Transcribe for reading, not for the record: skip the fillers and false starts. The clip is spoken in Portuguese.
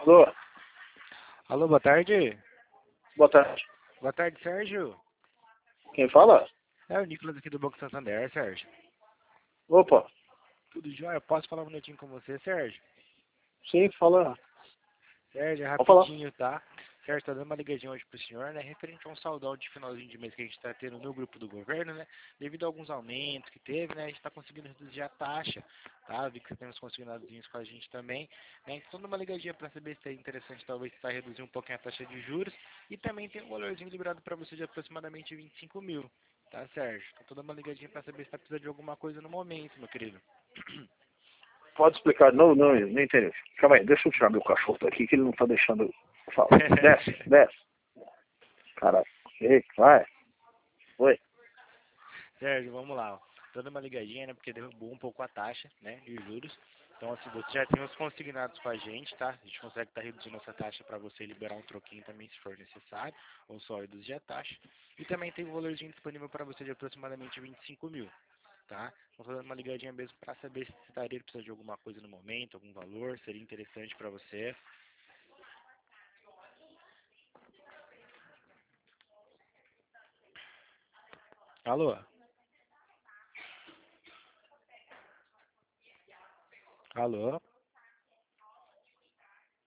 Alô, Alô, boa tarde. boa tarde. Boa tarde, Sérgio. Quem fala? É o Nicolas aqui do Banco Santander, Sérgio. Opa, Tudo jóia? Posso falar um minutinho com você, Sérgio? sim, fala. Sérgio, é Pode falar. rapidinho, tá? Sérgio, tá dando uma ligadinha hoje pro senhor, né? Referente a um saldão de finalzinho de mês que a gente tá tendo no grupo do governo, né? Devido a alguns aumentos que teve, né? A gente tá conseguindo reduzir a taxa, tá? Vi que você tem uns consignadozinhos com a gente também, né? Então, dando uma ligadinha pra saber se é interessante, talvez, tentar reduzir um pouquinho a taxa de juros. E também tem um valorzinho liberado pra você de aproximadamente 25 mil, tá, Sérgio? Tô dando uma ligadinha pra saber se tá precisando de alguma coisa no momento, meu querido. Pode explicar? Não, não, não entendi. Calma aí, deixa eu tirar meu cachorro daqui que ele não tá deixando eu falar. Desce, desce. Caralho. Ei, vai. Oi. Sérgio, vamos lá. Ó. Tô dando uma ligadinha, né? Porque derrubou um pouco a taxa, né? De juros. Então, assim, você já tem os consignados com a gente, tá? A gente consegue estar reduzindo essa taxa para você liberar um troquinho também, se for necessário, ou só reduzir a taxa. E também tem um valorzinho disponível para você de aproximadamente 25 mil, tá? Tô dando uma ligadinha mesmo para saber se você estaria precisando de alguma coisa no momento, algum valor, seria interessante para você. Alô? Alô?